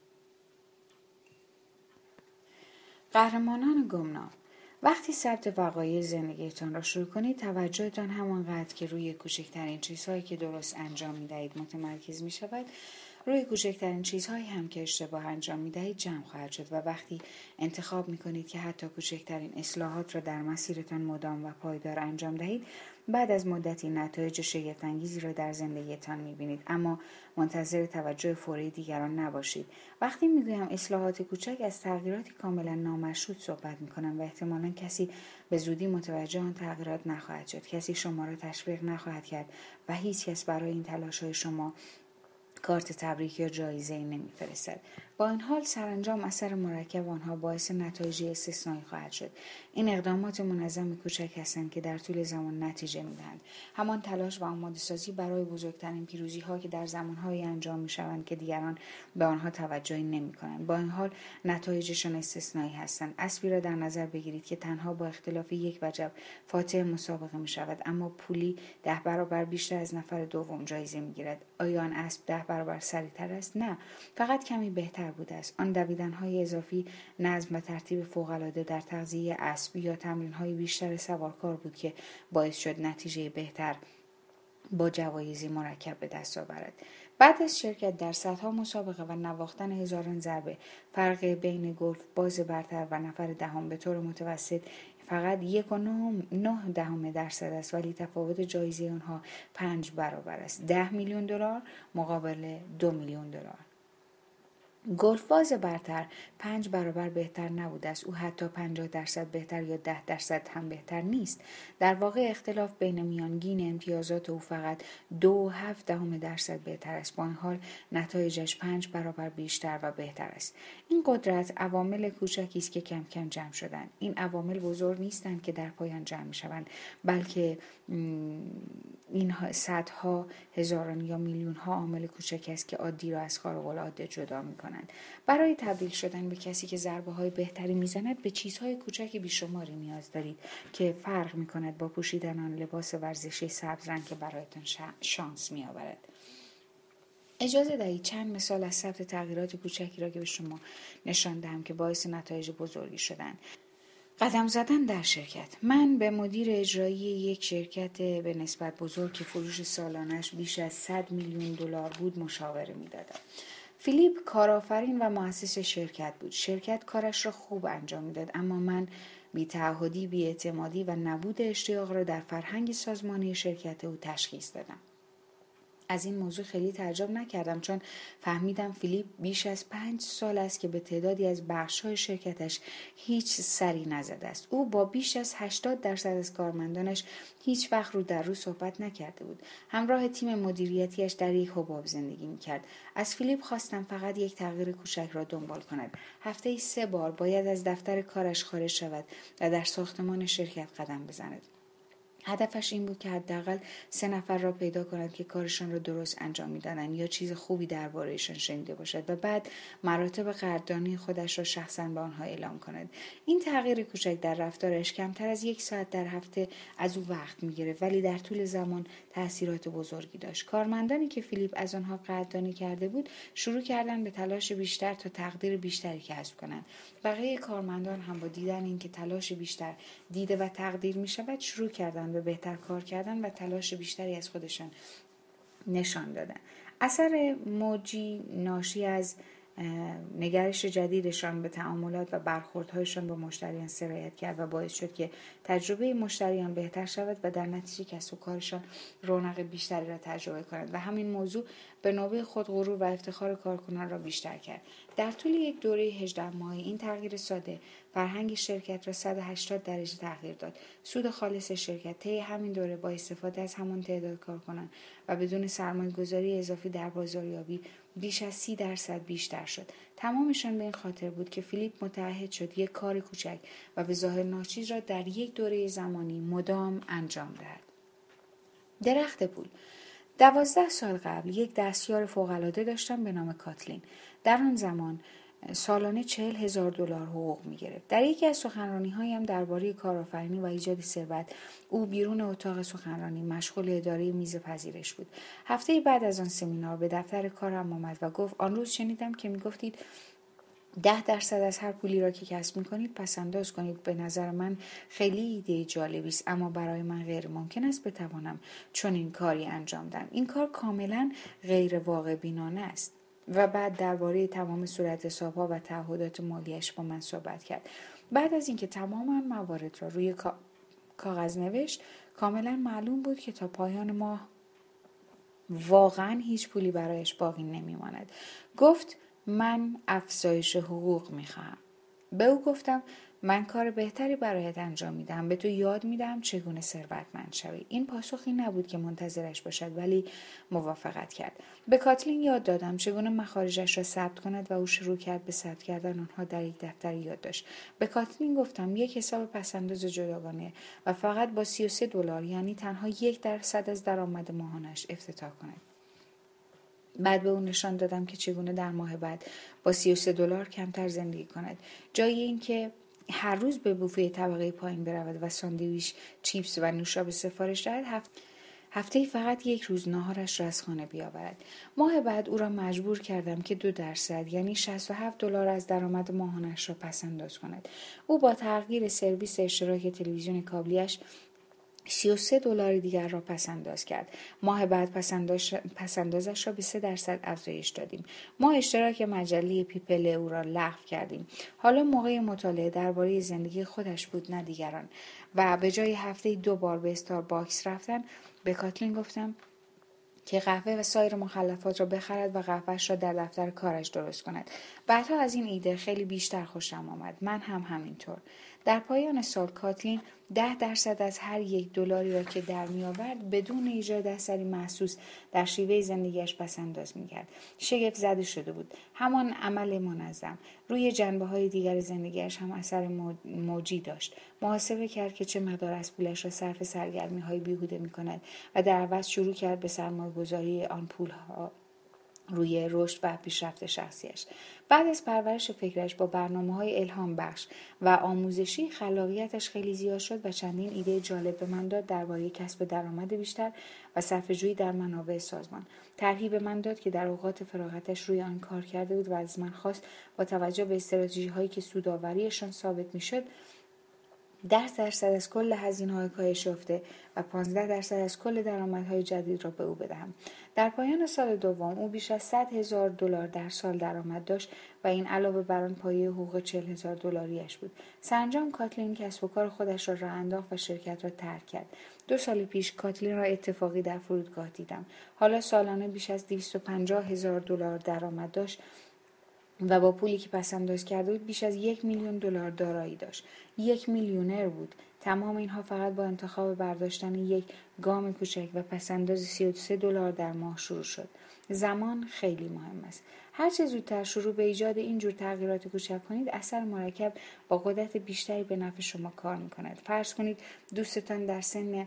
قهرمانان گمنام. وقتی ثبت وقایع زندگیتان را شروع کنید، توجهتان همانقدر که روی کوچکترین چیزهایی که درست انجام می‌دهید متمرکز می‌شود، روی کوچکترین چیزهایی هم که اشتباه انجام می‌دهید جمع خواهد شد و وقتی انتخاب می‌کنید که حتی کوچکترین اصلاحات را در مسیرتان مدام و پایدار انجام دهید، بعد از مدتی نتایج شگفت‌انگیزی را در زندگیتان می‌بینید، اما منتظر توجه فوری دیگران نباشید. وقتی می‌گویم اصلاحات کوچک، از تغییراتی کاملا نامشروط صحبت می‌کنم و احتمالاً کسی به زودی متوجه آن تغییرات نخواهد شد. کسی شما را تشویق نخواهد کرد و هیچ کس برای این تلاش‌های شما کارت تبریک یا جایزه‌ای نمی‌فرستد. با این حال سرانجام اثر مرکب آنها باعث نتایج استثنایی خواهد شد. این اقدامات منظم کوچک هستند که در طول زمان نتیجه می‌دهند. همان تلاش و آماده‌سازی برای بزرگترین پیروزی‌ها که در زمان‌هایی انجام می‌شوند که دیگران به آنها توجهی نمی‌کنند. با این حال نتایجشان استثنایی هستند. اسبی را در نظر بگیرید که تنها با اختلاف یک وجب فاتح مسابقه می‌شود، اما پولی ده برابر بیشتر از نفر دوم جایزه می‌گیرد. آیا آن اسب ده برابر سریع‌تر است؟ نه، فقط کمی بهتر بوده است. آن دویدن‌های اضافی، نظم و ترتیب فوق‌العاده در تغذیه اسب یا تمرین‌های بیشتر سوارکار بود که باعث شد نتیجه بهتر با جوایزی مرکب به دست آورد. بعد از شرکت در صدها مسابقه و نواختن هزاران ضربه، فرق بین گلف باز برتر و نفر دهم به طور متوسط فقط یک و نه دهم درصد است، ولی تفاوت جایزه آنها پنج برابر است. ده میلیون دلار مقابل دو میلیون دلار. گلف باز برتر پنج برابر بهتر نبوده است. او حتی پنجاه درصد بهتر یا ده درصد هم بهتر نیست. در واقع اختلاف بین میانگین امتیازات او فقط دو و هفت دهم درصد بهتر است. با این حال نتایجش پنج برابر بیشتر و بهتر است. این قدرت عوامل کوچکی است که کم کم جمع شدند. این عوامل بزرگ نیستند که در پایان جمع میشوند، بلکه این صدها هزاران یا میلیون ها عامل کوچک است که عادی را از خارق العاده جدا می‌کنند. برای تبدیل شدن به کسی که ضربه های بهتری میزند به چیزهای کوچکی بیشماری نیاز دارید که فرق میکند با پوشیدن آن لباس ورزشی سبز رنگ که برایتان شانس میآورد. اجازه دهید چند مثال از ثبت تغییرات کوچکی را که به شما نشان دهم که باعث نتایج بزرگی شدند. قدم زدن در شرکت. من به مدیر اجرایی یک شرکت به نسبت بزرگ که فروش سالانش بیش از صد میلیون دلار بود مشاوره میدادم. فیلیپ کارآفرین و مؤسس شرکت بود. شرکت کارش را خوب انجام میداد، اما من بی‌تعهدی، بی‌اعتمادی و نبود اشتیاق را در فرهنگ سازمانی شرکت او تشخیص دادم. از این موضوع خیلی تعجب نکردم، چون فهمیدم فیلیپ بیش از پنج سال است که به تعدادی از بخش‌های شرکتش هیچ سری نزده است. او با بیش از هشتاد درصد از کارمندانش هیچ وقت رو در رو صحبت نکرده بود. همراه تیم مدیریتیش در یک حباب زندگی می‌کرد. از فیلیپ خواستم فقط یک تغییر کوچک را دنبال کند. هفته‌ای سه بار باید از دفتر کارش خارج شود و در ساختمان شرکت قدم بزند. هدفش این بود که حداقل سه نفر را پیدا کند که کارشان را درست انجام می‌دادند یا چیز خوبی درباره‌شان شنیده باشد و بعد مراتب قدردانی خودش را شخصاً به آنها اعلام کند. این تغییر کوچک در رفتارش کمتر از یک ساعت در هفته از او وقت می‌گرفت، ولی در طول زمان تأثیرات بزرگی داشت. کارمندانی که فیلیپ از آنها قدردانی کرده بود شروع کردند به تلاش بیشتر تا تقدیر بیشتری کسب کنند. بقیه کارمندان هم با دیدن اینکه تلاش بیشتر دیده و تقدیر می‌شود شروع کردند به بهتر کار کردن و تلاش بیشتری از خودشان نشان دادن. اثر موجی ناشی از نگرش جدیدشان به تعاملات و برخوردهایشان با مشتریان سرایت کرد و باعث شد که تجربه مشتریان بهتر شود و در نتیجه کسب و کارشان رونق بیشتری را تجربه کند و همین موضوع به نوبه خود غرور و افتخار کارکنان را بیشتر کرد. در طول یک دوره هجده ماهه این تغییر ساده فرهنگ شرکت را صد و هشتاد درجه تغییر داد. سود خالص شرکت طی همین دوره با استفاده از همان تعداد کارکنان و بدون سرمایه‌گذاری اضافی در بازاریابی بیش از سی درصد بیشتر شد. تمامشان به این خاطر بود که فیلیپ متعهد شد یک کار کوچک و به ظاهر ناچیز را در یک دوره زمانی مدام انجام دهد. درخت پول. دوازده سال قبل یک دستیار فوق‌العاده داشتم به نام کاتلین. در آن زمان سالانه چهل هزار دلار حقوق می گرفت. در یکی از سخنرانی هایم درباره کارآفرینی و ایجاد ثروت او بیرون اتاق سخنرانی مشغول اداره میز پذیرش بود. هفته بعد از آن سمینار به دفتر کارم آمد و گفت آن روز شنیدم که می گفتید ده درصد از هر پولی را که کسب می کنید پس انداز کنید. به نظر من خیلی ایده جالبی است، اما برای من غیر ممکن است بتوانم چنین کاری انجام دهم. این کار کاملا غیر واقع بینانه است. و بعد درباره تمام صورت حساب‌ها و تعهدات مالیش با من صحبت کرد. بعد از اینکه تمام موارد را روی کاغذ نوشت، کاملا معلوم بود که تا پایان ماه واقعا هیچ پولی برایش باقی نمیماند. گفت من افزایش حقوق میخواهم. به او گفتم من کار بهتری برایت انجام میدم. به تو یاد میدم چگونه ثروتمند شوی. این پاسخی نبود که منتظرش باشد، ولی موافقت کرد. به کاتلین یاد دادم چگونه مخارجش را ثبت کند و او شروع کرد به ثبت کردن آنها در یک دفتر یادداشت. به کاتلین گفتم یک حساب پسنداز جداگانه و فقط با سی و سه دلار، یعنی تنها یک درصد از درآمد ماهانش افتتاح کند. بعد به او نشان دادم که چگونه در ماه بعد با سی و سه دلار کمتر زندگی کند. جای این که هر روز به بوفه طبقه پایین برود و ساندویچ، چیپس و نوشابه سفارش دهد، هفت هفته فقط یک روز ناهارش را از خانه بیاورد. ماه بعد او را مجبور کردم که دو درصد یعنی شصت و هفت دلار از درآمد ماهانش را پس انداز کند. او با تغییر سرویس اشتراک تلویزیون کابلیش سی و سه دلار دیگر را پسنداز کرد. ماه بعد پسندازش را به سه درصد افزایش دادیم. ما اشتراک مجله پیپل او را لغو کردیم. حالا موقع مطالعه درباره زندگی خودش بود نه دیگران. و به جای هفته دو بار به استارباکس رفتن، به کاتلین گفتم که قهوه و سایر مخلفات را بخرد و قهوهش را در دفتر کارش درست کند. بعدها از این ایده خیلی بیشتر خوشم آمد. من هم همینطور. در پایان سال کاتلین ده درصد از هر یک دلاری را که در می آورد بدون ایجاد اثری محسوس در شیوه زندگیش پسنداز می کرد. شگفت زده شده بود. همان عمل منظم روی جنبه های دیگر زندگیش هم اثر موجی داشت. محاسبه کرد که چه مقدار از پولش را صرف سرگرمی های بیهوده می کند و در عوض شروع کرد به سرمایه گذاری آن پول ها روی رشد و پیشرفت شخصیش. بعد از پرورش فکرش با برنامه‌های الهام بخش و آموزشی، خلاقیتش خیلی زیاد شد و چندین ایده جالب به من داد درباره کسب درآمد بیشتر و صرفه‌جویی در منابع سازمان. طرحی به من داد که در اوقات فراغتش روی آن کار کرده بود و از من خواست با توجه به استراتژی‌هایی که سودآوریشان ثابت می‌شد ده درصد از کل هزینه‌های کاهش یافته و پانزده درصد از کل درآمدهای جدید را به او بدهم. در پایان سال دوم او بیش از صد هزار دلار در سال درآمد داشت و این علاوه بر آن پایه حقوق چهل هزار دلاریش بود. سرانجام کاتلین کسب و کار خودش را راه انداخت و شرکت را ترک کرد. دو سال پیش کاتلین را اتفاقی در فرودگاه دیدم. حالا سالانه بیش از دویست و پنجاه هزار دلار درآمد داشت و با پولی که پس‌انداز کرده بود بیش از یک میلیون دلار دارایی داشت. یک میلیونر بود. تمام اینها فقط با انتخاب برداشتن یک گام کوچک و پس‌انداز سی و سه دلار در ماه شروع شد. زمان خیلی مهم است. هر چه زودتر شروع به ایجاد این جور تغییرات کوچک کنید، اثر مرکب با قدرت بیشتری به نفع شما کار می‌کند. فرض کنید دوستتان در سن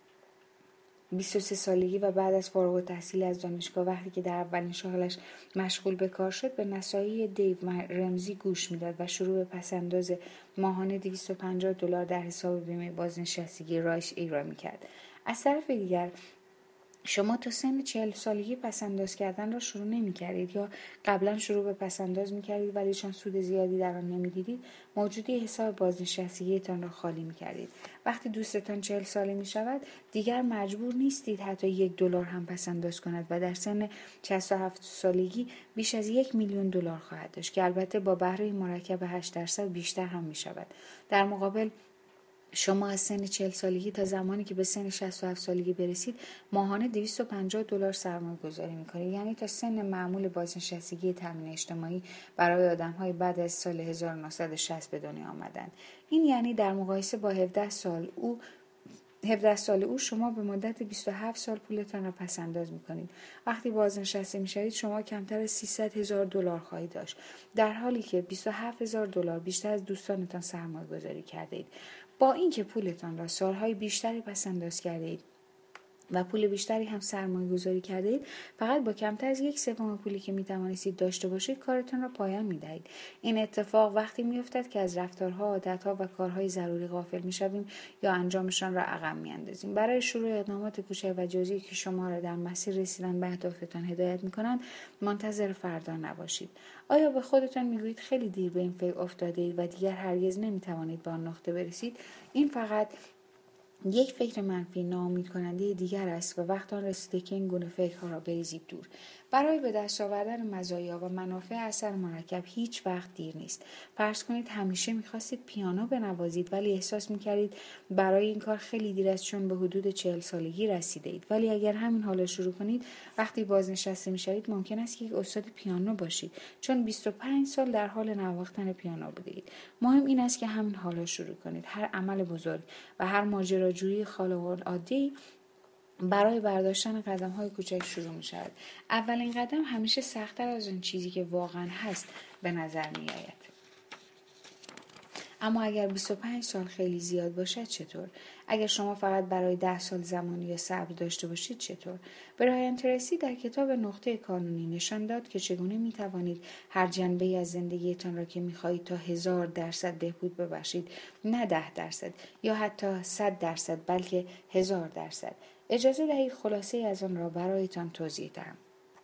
بیست و سه سالگی و بعد از فارغ التحصیلی از دانشگاه، وقتی که در اولین شغلش مشغول به کار شد، به نصایح دیو رمزی گوش میداد و شروع به پس‌انداز ماهانه دویست و پنجاه دلار در حساب بیمه بازنشستگی رایش ایرا میکرد. از طرف دیگر شما تا سن چهل سالگی پس‌انداز کردن را شروع نمی کردید یا قبلا شروع به پس‌انداز می کردید ولی چون سود زیادی در آن نمی دیدید موجودی حساب بازنشستگیتان را خالی می کردید. وقتی دوستتان چهل ساله می شود دیگر مجبور نیستید حتی یک دلار هم پس‌انداز کند و در سن شصت و هفت سالگی بیش از یک میلیون دلار خواهد داشت که البته با بهره مرکب هشت درصد بیشتر هم می شود. در مقابل شما از سن چهل سالگی تا زمانی که به سن شصت و هفت سالگی برسید ماهانه دویست و پنجاه دلار سرمایه گذاری میکنید، یعنی تا سن معمول بازنشستگی تامین اجتماعی برای آدم‌های بعد از سال هزار و نهصد و شصت به دنیا آمدند. این یعنی در مقایسه با هفده سال او هفده سال او شما به مدت بیست و هفت سال پولتان را پس‌انداز می‌کنید. وقتی بازنشسته می‌شوید شما کمتر از سیصد هزار دلار خواهید داشت، در حالی که بیست و هفت هزار دلار بیشتر از دوستانتان سرمایه‌گذاری کردید. با اینکه پولتان را سالهای بیشتری پس‌انداز کردید و پول بیشتری هم سرمایه گذاری کرده اید، فقط با کمتر از یک سوم پولی که می توانستید داشته باشید کارتان را پایان می دهید. این اتفاق وقتی می افتد که از رفتارها، عادتها و کارهای ضروری غافل می شویم یا انجامشان را عقب می اندازیم. برای شروع اقدامات کوچک و جزئی که شما را در مسیر رسیدن به اهدافتان هدایت می کنند منتظر فردا نباشید. آیا به خودتان می گویید خیلی دیر به این فکر افتاده اید و دیگر هرگز نمی توانید به آن نقطه برسید؟ این فقط یک فکر منفی ناامید کننده دیگر است و وقت آن رسیده که این گونه فکرها را بریزید دور. برای به دست آوردن مزایا و منافع اثر مرکب هیچ وقت دیر نیست. فرض کنید همیشه می‌خواستید پیانو بنوازید ولی احساس می‌کردید برای این کار خیلی دیر است چون به حدود چهل سالگی رسیده اید. ولی اگر همین حالا شروع کنید وقتی بازنشسته می‌شوید ممکن است که یک استاد پیانو باشید چون بیست و پنج سال در حال نواختن پیانو بودید. مهم این است که همین حالا شروع کنید. هر عمل بزرگ و هر ماجراجویی خارق العاده برای برداشتن قدم‌های کوچک شروع می‌شود. اولین قدم همیشه سخت‌تر از اون چیزی که واقعاً هست به نظر می‌آید. اما اگر بیست و پنج سال خیلی زیاد باشد چطور؟ اگر شما فقط برای ده سال زمانی یا صبر داشته باشید چطور؟ برایان تریسی در کتاب نقطه کانونی نشان داد که چگونه می توانید هر جنبه‌ای از زندگیتان را که می خواهید تا هزار درصد بهبود ببخشید، نه ده درصد یا حتی صد درصد بلکه هزار درصد. اجازه دهید خلاصه از آن را برایتان توضیح دهم.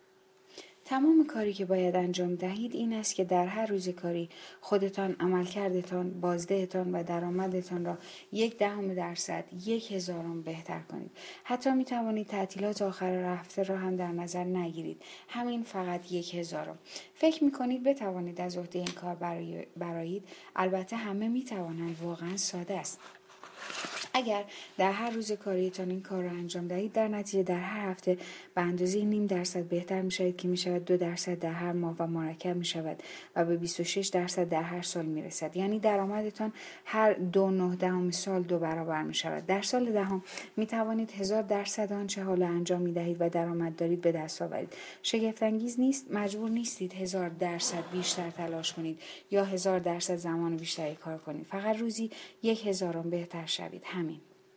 تمام کاری که باید انجام دهید این است که در هر روز کاری خودتان، عملکردتان، بازدهتان و درآمدتان را یک دهم درصد، یک هزارم بهتر کنید. حتی می توانید تعطیلات آخر هفته را هم در نظر نگیرید. همین فقط یک هزارم. فکر می کنید بتوانید از عهده این کار برای برایید؟ البته همه می توانند. واقعا ساده است. اگر در هر روز کاریتان این کار را انجام دهید در نتیجه در هر هفته به اندازه نیم درصد بهتر می شوید که می شود دو درصد در هر ماه و مرکب می شود و به بیست و شش درصد در هر سال می رسد. یعنی درآمدتان هر دو نه دهم سال دو برابر می شود. در سال دهم می توانید هزار درصد آنچه حالا انجام می دهید و درآمد دارید به دست آورید. شگفت انگیز نیست؟ مجبور نیستید هزار درصد بیشتر تلاش کنید یا هزار درصد زمان بیشتری کار کنید. فقط روزی یک هزارم بهتر شوید. همین.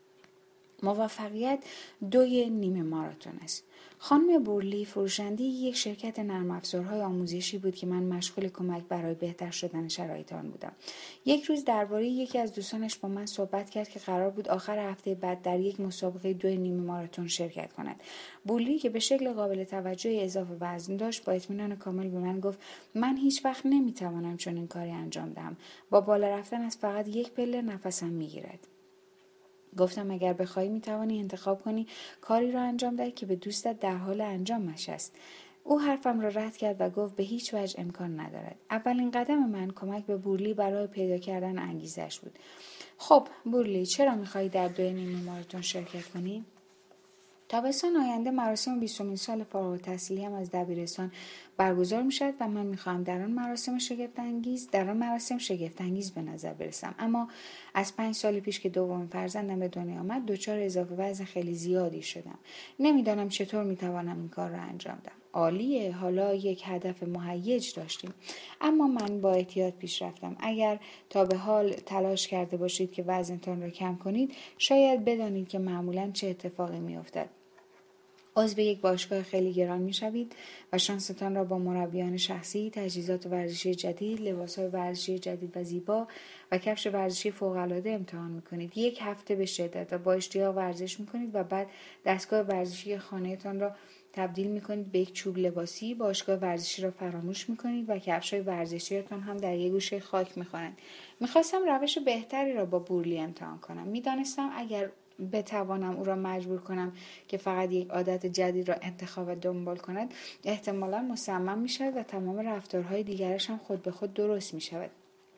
موفقیت دوی نیمه ماراتون است. خانم بورلی فروشنده یک شرکت نرم افزارهای آموزشی بود که من مشغول کمک برای بهتر شدن شرایط آن بودم. یک روز درباره یکی از دوستانش با من صحبت کرد که قرار بود آخر هفته بعد در یک مسابقه دوی نیمه ماراتون شرکت کند. بورلی که به شکل قابل توجه اضافه وزن داشت با اطمینان کامل به من گفت من هیچ وقت نمیتوانم چنین کاری انجام دهم. با بالا رفتن از فقط یک پله نفسم میگیرد. گفتم اگر بخوای میتوانی انتخاب کنی کاری را انجام دهی که به دوستت در حال انجامش است. او حرفم را رد کرد و گفت به هیچ وجه امکان ندارد. اولین قدم من کمک به بورلی برای پیدا کردن انگیزش بود. خب بورلی، چرا میخوایی در دوی نیمه ماراتون شرکت کنی؟ تابستان آینده مراسم بیستمین سال فارغ التحصیلی هم از دبیرستان برگزار می شود و من می خواهم در آن مراسم شگفت‌انگیز در آن مراسم شگفت‌انگیز به نظر برسم. اما از پنج سال پیش که دومین فرزندم به دنیا آمد دچار اضافه وزن خیلی زیادی شدم. نمیدانم چطور می توانم این کار را انجام دهم. عالیه، حالا یک هدف مهیج داشتیم، اما من با احتیاط پیش رفتم. اگر تا به حال تلاش کرده باشید که وزنتان را کم کنید، شاید بدانید که معمولا چه اتفاقی می افتد. عضو یک باشگاه خیلی گران میشوید و شانستان را با مربیان شخصی، تجهیزات ورزشی جدید، لباسهای ورزشی جدید و زیبا و کفش ورزشی فوق‌العاده امتحان میکنید. یک هفته به شدت و با اشتیاق ورزش میکنید و بعد دستگاه ورزشی خانهتان را تبدیل میکنید به یک چوب لباسی. باشگاه ورزشی را فراموش میکنید و کفش‌های ورزشیتان هم در یک گوشه خاک میخوانند. میخواستم روش بهتری را با بورلی امتحان کنم. میدانستم اگر بتوانم او را مجبور کنم که فقط یک عادت جدید را انتخاب و دنبال کند، احتمالاً مصمم می شود و تمام رفتارهای دیگرش هم خود به خود درست می شود.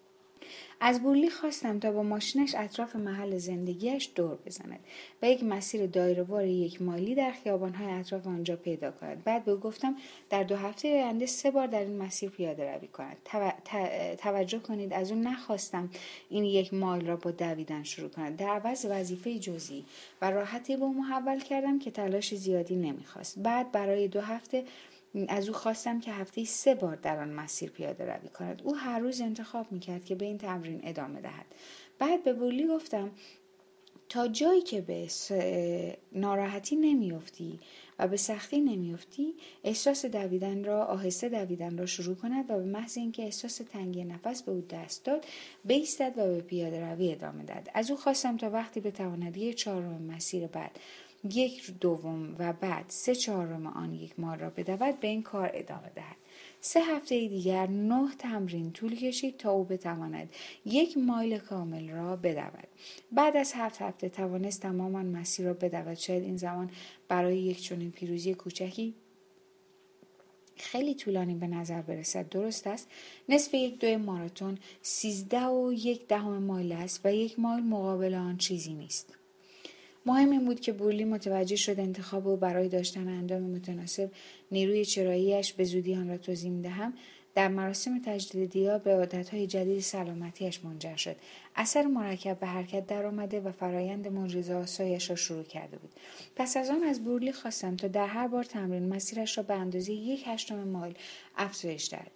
از بورلی خواستم تا با ماشینش اطراف محل زندگیش دور بزند و یک مسیر دایره‌وار یک مایلی در خیابان‌های اطراف آنجا پیدا کند. بعد به او گفتم در دو هفته آینده سه بار در این مسیر پیاده روی کند. تو... توجه کنید از او نخواستم این یک مایل را با دویدن شروع کند. در عوض وظیفه جزئی و راحتی به او محول کردم که تلاش زیادی نمی‌خواست. بعد برای دو هفته از او خواستم که هفته‌ای سه بار در آن مسیر پیاده روی کند. او هر روز انتخاب میکرد که به این تمرین ادامه دهد. بعد به بورلی گفتم تا جایی که به ناراحتی نمیافتی و به سختی نمیافتی، احساس دویدن را آهسته دویدن را شروع کند و به محض اینکه احساس تنگی نفس به او دست داد، بایستد و به پیاده روی ادامه داد. از او خواستم تا وقتی بتواند یک چهارم مسیر بعد، یک دوم و بعد سه چهارم آن یک مایل را بدود به این کار ادامه دهد. سه هفته دیگر نه تمرین طول کشید تا او بتواند یک مایل کامل را بدود. بعد از هفت هفته توانست تماما مسیر را بدود. شاید این زمان برای یک چنین پیروزی کوچکی خیلی طولانی به نظر برسد، درست است؟ نصف یک دوی ماراتون سیزده و یک دهم مایل است و یک مایل مقابل آن چیزی نیست. مهم این بود که بورلی متوجه شد انتخاب او برای داشتن اندام متناسب نیروی چراییش به زودی آن را توضیح می‌دهم در مراسم تجدیدی‌ها به عادت‌های جدید سلامتیش منجر شد. اثر مرکب به حرکت در آمده و فرایند معجزه‌آسایش را شروع کرده بود. پس از آن از بورلی خواستم تا در هر بار تمرین مسیرش را به اندازه یک هشتم مایل افزایش دهد.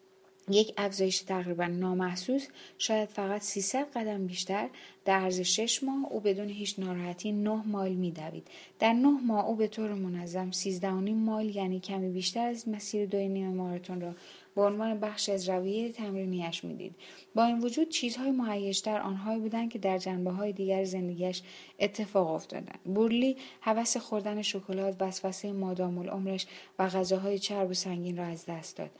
یک افزایش تقریبا نامحسوس، شاید فقط سیصد قدم بیشتر. در عرض شش ماه او بدون هیچ ناراحتی نه مایل می‌دوید. در نه ماه او به طور منظم سیزده و نیم مایل، یعنی کمی بیشتر از مسیر دوی نیمه ماراتون را به عنوان بخشی از رویه تمرینیش می‌دید. با این وجود چیزهای مهیج‌تر آنهایی بودند که در جنبه‌های دیگر زندگیش اتفاق افتادند. بورلی هوس خوردن شکلات، وسوسه مادام العمرش و غذاهای چرب و سنگین را از دست داد.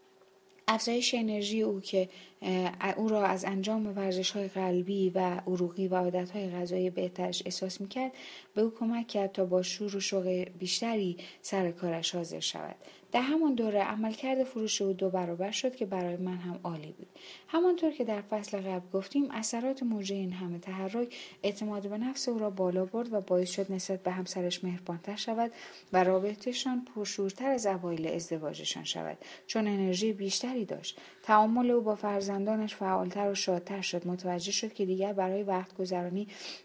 افزایش انرژی او که او را از انجام ورزش‌های قلبی و عروقی و عادت‌های غذایی بهترش احساس می‌کرد، به او کمک کرد تا با شور و شوق بیشتری سر کارش حاضر شود. در همان دوره عملکرد فروش او دو برابر شد که برای من هم عالی بود. همانطور که در فصل قبل گفتیم، اثرات موجب این همه تحرک اعتماد به نفس او را بالا برد و باعث شد نسبت به همسرش مهربان‌تر شود و رابطه‌شان پرشورتر از اوایل ازدواجشان شود، چون انرژی بیشتری داشت. تعامل او با فرزندانش فعالتر و شادتر شد. متوجه شد که دیگر برای وقت گذرانی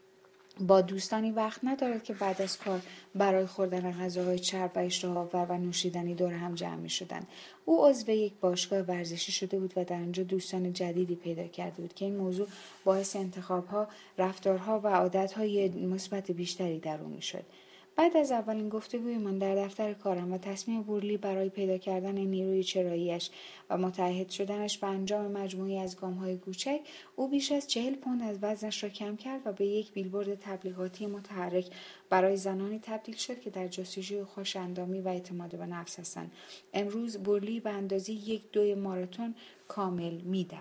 با دوستانی وقت ندارد که بعد از کار برای خوردن غذاهای چرب و اشتهاآور و نوشیدنی دور هم جمع می شدند. او عضو یک باشگاه ورزشی شده بود و در آنجا دوستان جدیدی پیدا کرده بود که این موضوع باعث انتخابها، رفتارها و عادتهای مثبت بیشتری در او می شد. بعد از اولین گفتگویمان در دفتر کارم و تصمیم بورلی برای پیدا کردن نیروی چراییش و متعهد شدنش به انجام مجموعی از گام‌های کوچک، او بیش از چهل پوند از وزنش را کم کرد و به یک بیلبورد تبلیغاتی متحرک برای زنانی تبدیل شد که در جستجوی خوش‌اندامی و اعتماد به نفس هستند. امروز بورلی به اندازه یک دوی ماراتون کامل می‌دود.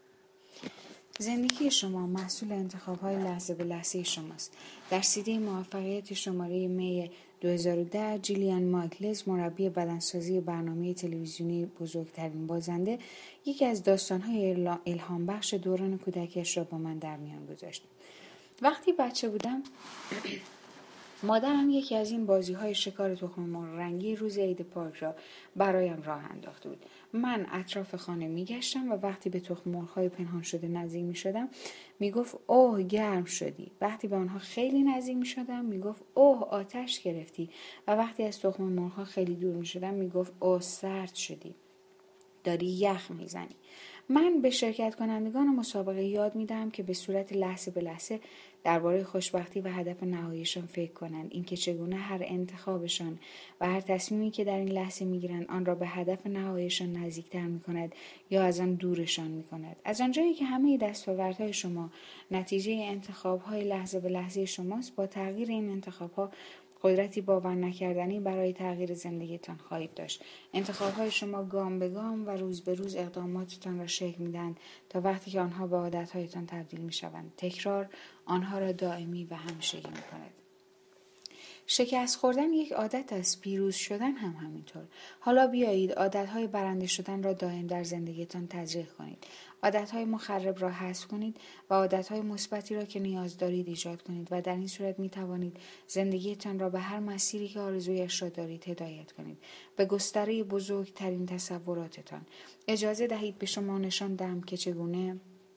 زندگی شما محصول انتخاب‌های لحظه به لحظه شماست. در سیدی موفقیت شماره می دو هزار و ده جیلیان مایکلز، مربی بدنسازی برنامه تلویزیونی بزرگترین بازنده، یکی از داستان‌های الهام بخش دوران کودکیش را با من در میان گذاشت. وقتی بچه بودم مادرم یکی از این بازی‌های شکار تخم مرغ رنگی روز عید پاک را برایم راه انداخته بود. من اطراف خانه می‌گشتم و وقتی به تخم مرغ‌های پنهان شده نزدیک می‌شدم میگفت اوه گرم شدی. وقتی به آنها خیلی نزدیک می‌شدم میگفت اوه آتش گرفتی و وقتی از تخم مرغ‌ها خیلی دور می‌شدم میگفت اوه سرد شدی. داری یخ میزنی. من به شرکت کنندگان مسابقه یاد میدم که به صورت لحظه به لحظه درباره خوشبختی و هدف نهاییشان فکر کنند، اینکه چگونه هر انتخابشان و هر تصمیمی که در این لحظه میگیرند آن را به هدف نهاییشان نزدیکتر میکند یا از آن دورشان میکند. از آنجایی که همه دستاوردهای شما نتیجه انتخابهای لحظه به لحظه شماست، با تغییر این انتخابها قدرتی باور نکردنی برای تغییر زندگیتان خواهید داشت. انتخاب‌های شما گام به گام و روز به روز اقداماتتان را شکل می‌دهند تا وقتی که آنها به عادت‌هایتان تبدیل می‌شوند. تکرار آنها را دائمی و همیشگی می‌کند. شکست خوردن یک عادت است، پیروز شدن هم همینطور. حالا بیایید عادت‌های برنده شدن را دائم در زندگیتان تزریق کنید. عادت‌های مخرب را حذف کنید و عادت‌های مثبتی را که نیاز دارید ایجاد کنید و در این صورت می‌توانید زندگیتان را به هر مسیری که آرزویش را دارید هدایت کنید. به گستره بزرگترین تصوراتتان. اجازه دهید به شما نشان دهم که چگونه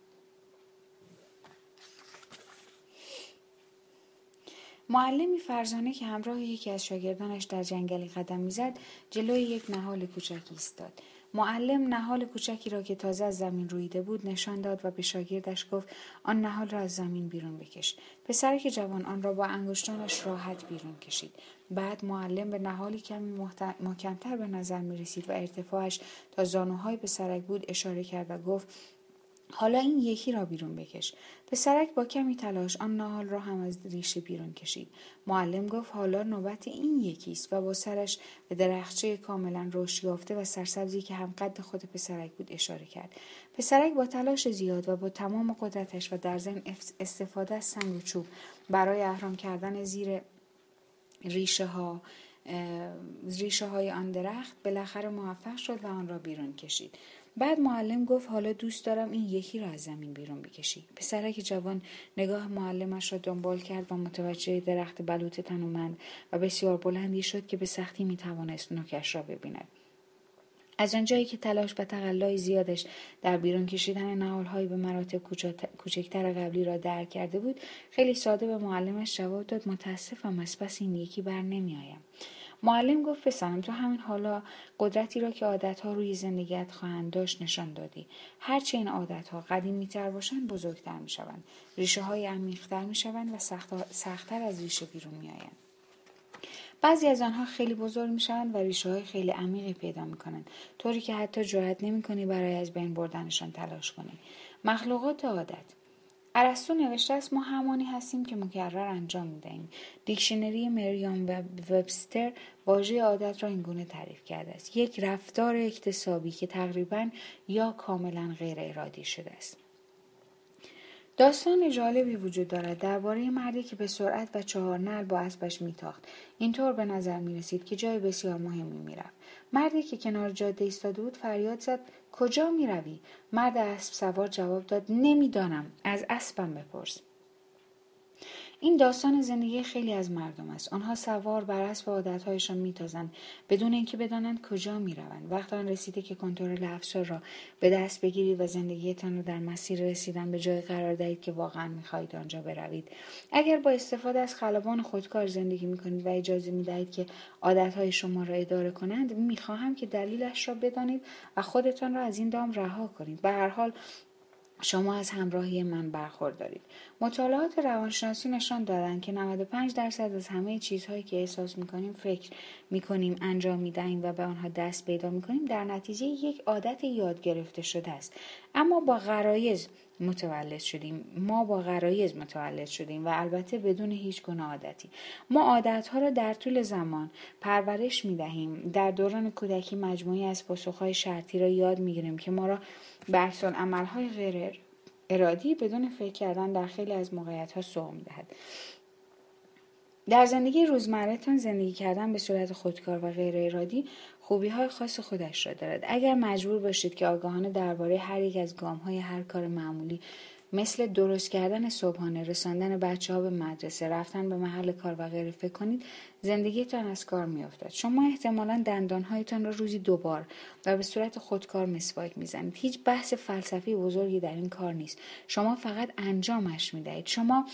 معلمی فرزانه که همراه یکی از شاگردانش در جنگلی قدم می‌زد، جلوی یک نهال کوچکی ایستاد. معلم نهال کوچکی را که تازه از زمین رویده بود نشان داد و به شاگردش گفت آن نهال را از زمین بیرون بکش. پسرک جوان آن را با انگشتانش راحت بیرون کشید. بعد معلم به نهالی کمی محت... محکم‌تر به نظر می‌رسید و ارتفاعش تا زانوهای پسرک بود اشاره کرد و گفت حالا این یکی را بیرون بکش. پسرک با کمی تلاش آن نهال را هم از ریشه بیرون کشید. معلم گفت حالا نوبت این یکی است و با سرش به درخچه کاملا رشد یافته و سرسبزی که هم قد خود پسرک بود اشاره کرد. پسرک با تلاش زیاد و با تمام قدرتش و در ضمن استفاده از سنگ و چوب برای اهرم کردن زیر ریشه ها ریشه های آن درخت بالاخره موفق شد و آن را بیرون کشید. بعد معلم گفت حالا دوست دارم این یکی را از زمین بیرون بکشی. پسرک جوان نگاه معلمش را دنبال کرد و متوجه درخت بلوط تنومند و بسیار بلندی شد که به سختی میتوانست نوکش را ببیند. از آنجایی که تلاش و تقلای زیادش در بیرون کشیدن نهال‌های به مراتب کوچکتر قبلی را درک کرده بود، خیلی ساده به معلمش جواب داد متاسفم از پس این یکی بر نمیآیم. معلم گفت پسرم تو همین حالا قدرتی را که عادتها روی زندگیت خواهند داشت نشان دادی. هرچه این عادتها قدیمی‌تر باشند بزرگتر می‌شوند، ریشه‌های عمیق‌تر می‌شوند و سخت‌تر از ریشه بیرون می‌آیند. بعضی از آنها خیلی بزرگ می‌شوند و ریشه‌های خیلی عمیقی پیدا می‌کنند، طوری که حتی جرئت نمی‌کنی برای از بین بردنشان تلاش کنی. مخلوقات عادت. ارسطو نوشته است ما همانی هستیم که مکرر انجام می‌دهیم. دیکشنری مریام وبستر واژه عادت را اینگونه تعریف کرده است: یک رفتار اکتسابی که تقریباً یا کاملاً غیر ارادی شده است. داستان جالبی وجود دارد درباره مردی که به سرعت و چهار نعل با اسبش میتاخت. اینطور به نظر میرسید که جای بسیار مهمی میرفت. مردی که کنار جاده ایستاده بود فریاد زد کجا میروی؟ مرد اسب سوار جواب داد نمیدانم، از اسبم بپرس. این داستان زندگی خیلی از مردم است. آنها سوار بر اسب عادت‌هایشان میتازند بدون اینکه بدانند کجا میروند. وقت آن رسیده که کنترل افسار را به دست بگیرید و زندگیتان را در مسیر رسیدن به جای قرار دهید که واقعا میخواهید آنجا بروید. اگر با استفاده از خلبان خودکار زندگی میکنید و اجازه میدهید که عادت‌های شما را اداره کنند، میخواهم که دلیلش را بدانید و خودتان را از این دام رها کنید. به هر حال شما از همراهی من برخوردارید. مطالعات روانشناسی نشان دادند که نود و پنج درصد از همه چیزهایی که احساس می‌کنیم، فکر می‌کنیم، انجام می‌دهیم و به آنها دست پیدا می‌کنیم در نتیجه یک عادت یاد گرفته شده است. اما با غرایز متولد شدیم. ما با غرایز متولد شدیم و البته بدون هیچ گونه عادتی. ما عادت‌ها را در طول زمان پرورش می‌دهیم. در دوران کودکی مجموعی از پاسخ‌های شرطی را یاد می‌گیریم که ما را به عمل‌های غیر ارادی بدون فکر کردن در خیلی از موقعیت‌ها سوق می‌دهد. در زندگی روزمره‌تان زندگی کردن به صورت خودکار و غیر ارادی خوبی‌های خاص خودش را دارد. اگر مجبور باشید که آگاهانه درباره هر یک از گام‌های هر کار معمولی مثل درست کردن صبحانه، رساندن بچه‌ها به مدرسه، رفتن به محل کار و غیره فکر کنید، زندگیتان از کار می‌افتد. شما احتمالاً دندان‌هایتان را روزی دو بار و به صورت خودکار مسواک می‌زنید. هیچ بحث فلسفی بزرگی در این کار نیست. شما فقط انجامش می‌دهید. شما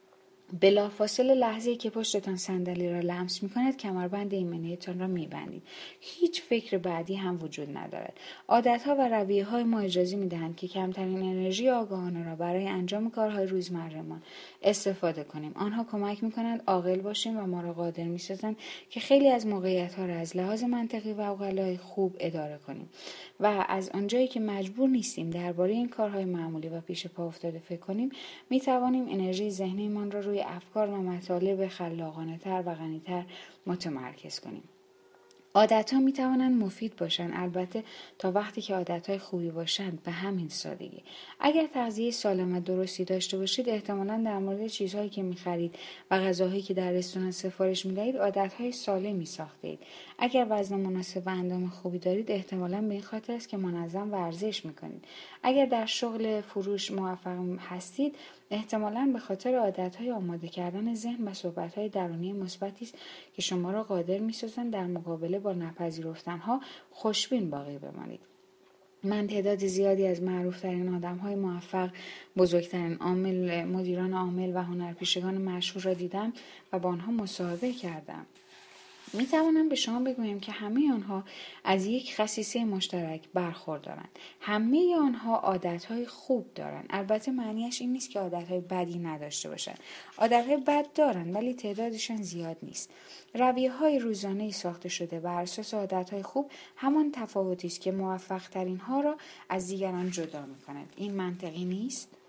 بلافاصله لحظه‌ای که پشتتان صندلی را لمس می‌کند کمربند ایمنیتان را می‌بندید. هیچ فکر بعدی هم وجود ندارد. عادت‌ها و رویه‌های ما اجازه می‌دهند که کمترین انرژی آگاهانه را برای انجام کارهای روزمره‌مان استفاده کنیم. آنها کمک می‌کنند عاقل باشیم و ما را قادر می‌سازند که خیلی از موقعیت‌ها را از لحاظ منطقی و عقلای خوب اداره کنیم و از آنجایی که مجبور نیستیم درباره این کارهای معمولی و پیش پا افتاده فکر کنیم، می‌توانیم انرژی ذهنیمان را روی افکار و مطالب خلاقانه‌تر و غنی‌تر متمرکز کنیم. عادت‌ها می‌توانند مفید باشند، البته تا وقتی که عادت‌های خوبی باشند، به همین سادگی. اگر تغذیه سالم و درستی داشته باشید، احتمالاً در مورد چیزهایی که می‌خرید و غذاهایی که در رستوران سفارش می‌دهید، عادت‌های سالمی ساخته‌اید. اگر وزن مناسب و اندام خوبی دارید، احتمالاً به این خاطر است که منظم ورزش می‌کنید. اگر در شغل فروش موفق هستید، احتمالاً به خاطر عادت‌های آماده کردن ذهن و صحبت‌های درونی مثبتی است که شما را قادر می‌سازند در مقابله با نپذیرفتن‌ها خوشبین باقی بمانید. من تعداد زیادی از معروف‌ترین آدم‌های موفق، بزرگترین عامل، مدیران عامل و هنرپیشگان مشهور را دیدم و با آنها مصاحبه کردم. می توانم به شما بگویم که همه آنها از یک خصیصه مشترک برخوردارند. همه آنها عادتهای خوب دارند. البته معنیش این نیست که عادتهای بدی نداشته باشند. عادتهای بد دارند ولی تعدادشان زیاد نیست. رویه‌های روزانه‌ای ساخته شده بر اساس عادتهای خوب همان تفاوتی است که موفق ترین ها را از دیگران جدا می کند. این منطقی نیست؟